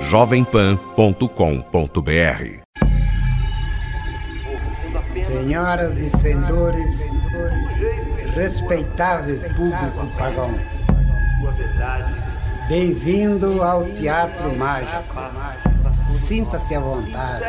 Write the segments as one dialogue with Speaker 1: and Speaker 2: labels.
Speaker 1: jovempan.com.br.
Speaker 2: Senhoras e senhores, respeitável público pagão, bem-vindo ao Teatro Mágico. Sinta-se à vontade.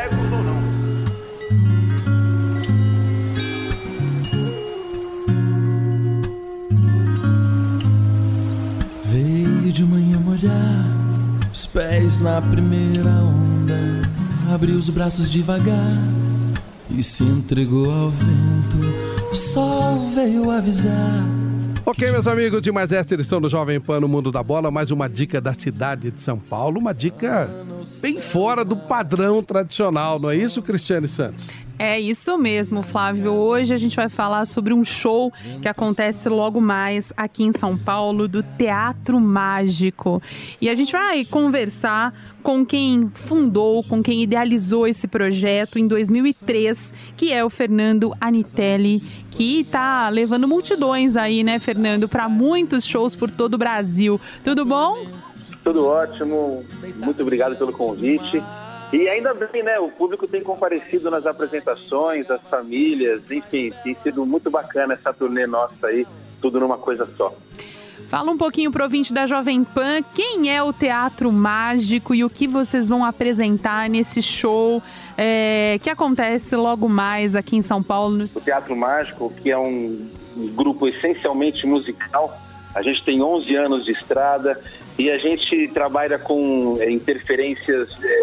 Speaker 3: Veio de manhã molhar os pés na primeira onda, abriu os braços devagar e se entregou ao vento. O sol veio avisar.
Speaker 4: Ok, meus amigos, de mais esta edição do Jovem Pan no Mundo da Bola, mais uma dica da cidade de São Paulo, uma dica bem fora do padrão tradicional, não é isso, Cristiane Santos?
Speaker 5: É isso mesmo, Flávio. Hoje a gente vai falar sobre um show que acontece logo mais aqui em São Paulo, do Teatro Mágico. E a gente vai conversar com quem fundou, com quem idealizou esse projeto em 2003, que é o Fernando Anitelli, que tá levando multidões aí, né, Fernando, para muitos shows por todo o Brasil. Tudo bom?
Speaker 6: Tudo ótimo. Muito obrigado pelo convite. E ainda bem, né? O público tem comparecido nas apresentações, as famílias, enfim, tem sido muito bacana essa turnê nossa aí, tudo numa coisa só.
Speaker 5: Fala um pouquinho pro ouvinte da Jovem Pan, quem é o Teatro Mágico e o que vocês vão apresentar nesse show que acontece logo mais aqui em São Paulo.
Speaker 6: O Teatro Mágico, que é um grupo essencialmente musical, a gente tem 11 anos de estrada e a gente trabalha com interferências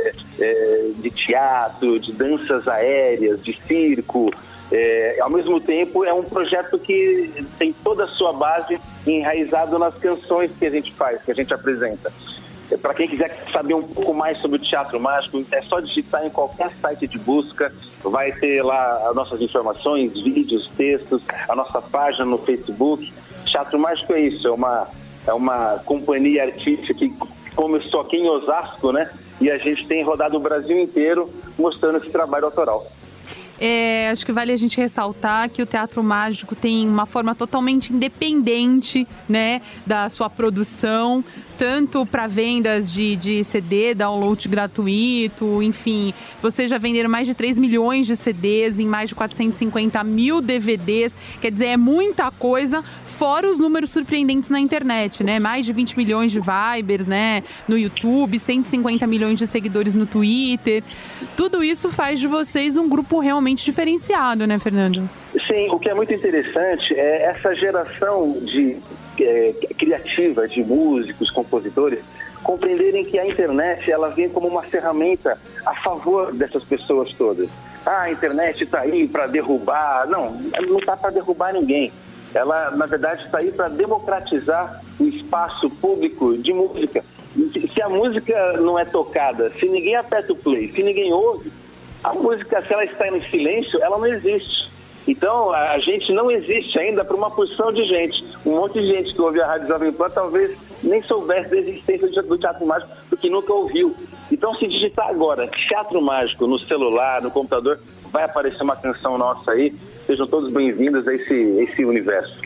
Speaker 6: de teatro, de danças aéreas, de circo. Ao mesmo tempo, é um projeto que tem toda a sua base enraizado nas canções que a gente faz, que a gente apresenta. Para quem quiser saber um pouco mais sobre o Teatro Mágico, é só digitar em qualquer site de busca, vai ter lá as nossas informações, vídeos, textos, a nossa página no Facebook. Teatro Mágico é isso, é uma companhia artística que começou aqui em Osasco, né? E a gente tem rodado o Brasil inteiro mostrando esse trabalho autoral.
Speaker 5: Acho que vale a gente ressaltar que o Teatro Mágico tem uma forma totalmente independente, né, da sua produção, tanto para vendas de CD, download gratuito, enfim. Vocês já venderam mais de 3 milhões de CDs em mais de 450 mil DVDs, quer dizer, é muita coisa, fora os números surpreendentes na internet, né? Mais de 20 milhões de Vibers, né, no YouTube, 150 milhões de seguidores no Twitter. Tudo isso faz de vocês um grupo realmente diferenciado, né, Fernando?
Speaker 6: Sim, o que é muito interessante é essa geração criativa de músicos, compositores, compreenderem que a internet ela vem como uma ferramenta a favor dessas pessoas todas. A internet está aí para derrubar. Não está para derrubar ninguém. Ela, na verdade, está aí para democratizar o espaço público de música. Se a música não é tocada, se ninguém aperta o play, se ninguém ouve, a música, se ela está em silêncio, ela não existe. Então, a gente não existe ainda para uma porção de gente. Um monte de gente que ouve a Rádio Jovem Pan talvez nem soubesse da existência do Teatro Mágico, porque nunca ouviu. Então, se digitar agora Teatro Mágico no celular, no computador, vai aparecer uma canção nossa aí. Sejam todos bem-vindos a esse universo.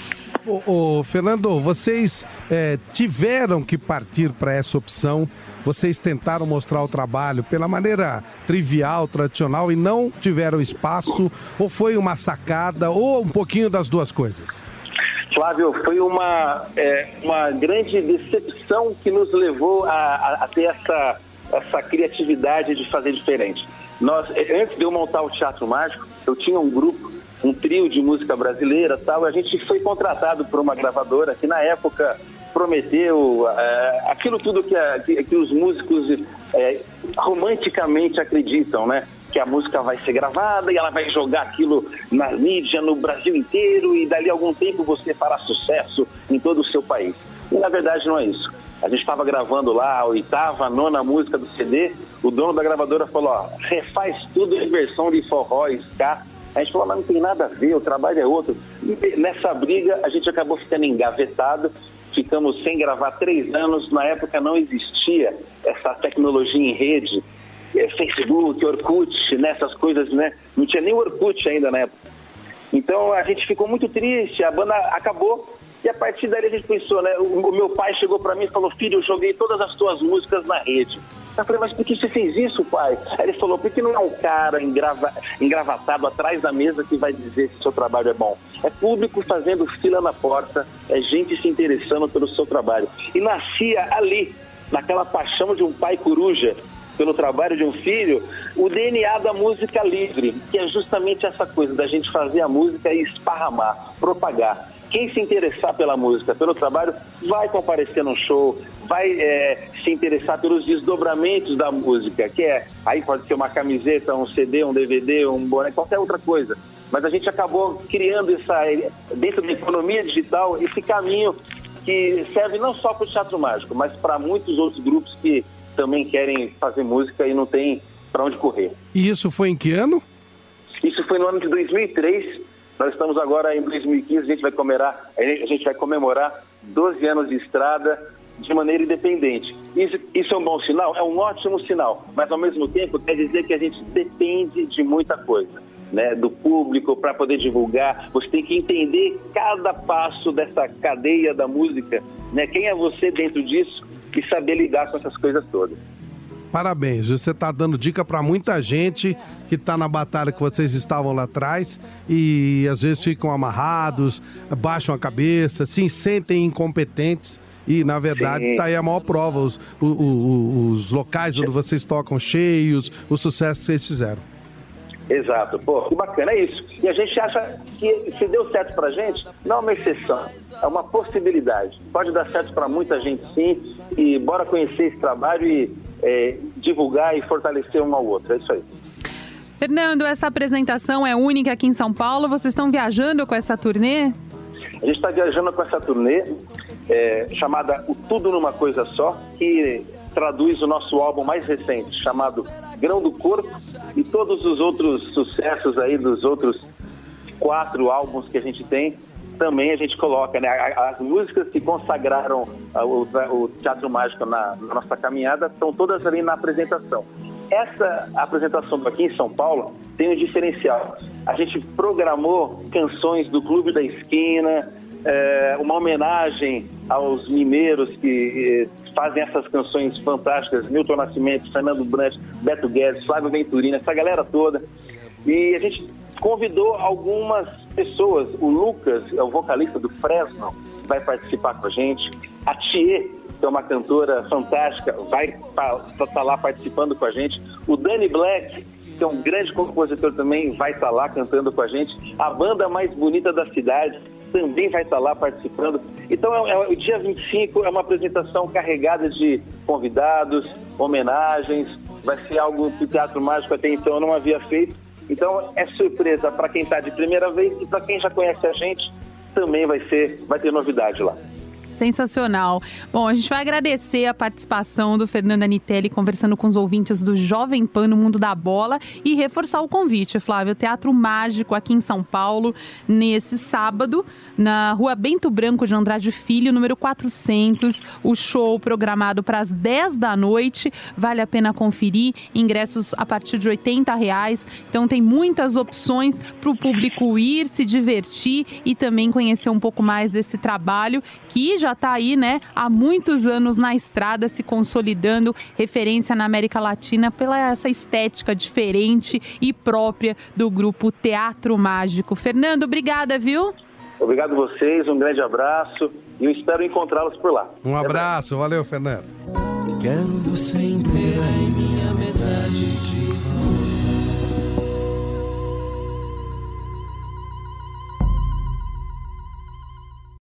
Speaker 4: Fernando, vocês tiveram que partir para essa opção. Vocês tentaram mostrar o trabalho pela maneira trivial, tradicional e não tiveram espaço? Ou foi uma sacada ou um pouquinho das duas coisas?
Speaker 6: Flávio, foi uma grande decepção que nos levou a ter essa criatividade de fazer diferente. Antes de eu montar o Teatro Mágico, eu tinha um grupo, um trio de música brasileira, tal. A gente foi contratado por uma gravadora que na época prometeu aquilo tudo que os músicos romanticamente acreditam, né? Que a música vai ser gravada e ela vai jogar aquilo na mídia no Brasil inteiro e dali a algum tempo você fará sucesso em todo o seu país. E na verdade não é isso. A gente estava gravando lá a 8ª, a 9ª música do CD, o dono da gravadora falou, refaz tudo em versão de forró e ska. A gente falou, mas não tem nada a ver, o trabalho é outro. E nessa briga a gente acabou ficando engavetado, ficamos sem gravar 3 anos, na época não existia essa tecnologia em rede, Facebook, Orkut, nessas coisas, né? Não tinha nem Orkut ainda na época. Então a gente ficou muito triste, a banda acabou e a partir daí a gente pensou, né? O meu pai chegou para mim e falou, filho, eu joguei todas as tuas músicas na rede. Eu falei, mas por que você fez isso, pai? Aí ele falou, porque não é um cara engravatado atrás da mesa que vai dizer se o seu trabalho é bom. É público fazendo fila na porta, é gente se interessando pelo seu trabalho. E nascia ali, naquela paixão de um pai coruja pelo trabalho de um filho, o DNA da música livre, que é justamente essa coisa da gente fazer a música e esparramar, propagar. Quem se interessar pela música, pelo trabalho, vai comparecer num show, vai se interessar pelos desdobramentos da música, que aí pode ser uma camiseta, um CD, um DVD, um boné, qualquer outra coisa. Mas a gente acabou criando dentro da economia digital, esse caminho que serve não só para o Teatro Mágico, mas para muitos outros grupos que também querem fazer música e não tem para onde correr.
Speaker 4: E isso foi em que ano?
Speaker 6: Isso foi no ano de 2003. Nós estamos agora em 2015, a gente vai comemorar 12 anos de estrada de maneira independente. Isso é um bom sinal? É um ótimo sinal, mas ao mesmo tempo quer dizer que a gente depende de muita coisa, né? Do público para poder divulgar. Você tem que entender cada passo dessa cadeia da música, né? Quem é você dentro disso e saber lidar com essas coisas todas.
Speaker 4: Parabéns, você está dando dica para muita gente que está na batalha que vocês estavam lá atrás e às vezes ficam amarrados, baixam a cabeça, se sentem incompetentes e na verdade está aí a maior prova, os locais onde vocês tocam cheios, o sucesso que vocês fizeram.
Speaker 6: Exato, pô, que bacana, é isso. E a gente acha que se deu certo pra gente, não é uma exceção, é uma possibilidade. Pode dar certo pra muita gente sim, e bora conhecer esse trabalho e divulgar e fortalecer um ao outro, é isso aí.
Speaker 5: Fernando, essa apresentação é única aqui em São Paulo, vocês estão viajando com essa turnê?
Speaker 6: A gente está viajando com essa turnê chamada O Tudo Numa Coisa Só, que traduz o nosso álbum mais recente, chamado Grão do Corpo, e todos os outros sucessos aí dos outros 4 álbuns que a gente tem, também a gente coloca, né? As músicas que consagraram o Teatro Mágico na nossa caminhada estão todas ali na apresentação. Essa apresentação aqui em São Paulo tem um diferencial. A gente programou canções do Clube da Esquina, uma homenagem aos mineiros que fazem essas canções fantásticas, Milton Nascimento, Fernando Brant, Beto Guedes, Flávio Venturina, essa galera toda. E a gente convidou algumas pessoas, o Lucas, é o vocalista do Fresno, vai participar com a gente, a Thier, que é uma cantora fantástica, vai estar lá participando com a gente, o Danny Black, que é um grande compositor também, vai estar lá cantando com a gente, a banda mais bonita da cidade também vai estar lá participando. Então o dia 25 é uma apresentação carregada de convidados, homenagens, vai ser algo que o Teatro Mágico até então não havia feito. Então é surpresa para quem está de primeira vez e para quem já conhece a gente também vai ter novidade lá.
Speaker 5: Sensacional. Bom, a gente vai agradecer a participação do Fernando Anitelli conversando com os ouvintes do Jovem Pan no Mundo da Bola e reforçar o convite, Flávio. Teatro Mágico aqui em São Paulo, nesse sábado, na Rua Bento Branco de Andrade Filho, número 400. O show programado para as 10 da noite. Vale a pena conferir. Ingressos a partir de R$80. Então tem muitas opções para o público ir, se divertir e também conhecer um pouco mais desse trabalho que já está aí, né, há muitos anos na estrada, se consolidando, referência na América Latina pela essa estética diferente e própria do grupo Teatro Mágico. Fernando, obrigada, viu?
Speaker 6: Obrigado a vocês, um grande abraço e eu espero encontrá-los por lá.
Speaker 4: Um abraço, valeu, Fernando.
Speaker 3: Quero você inteira em minha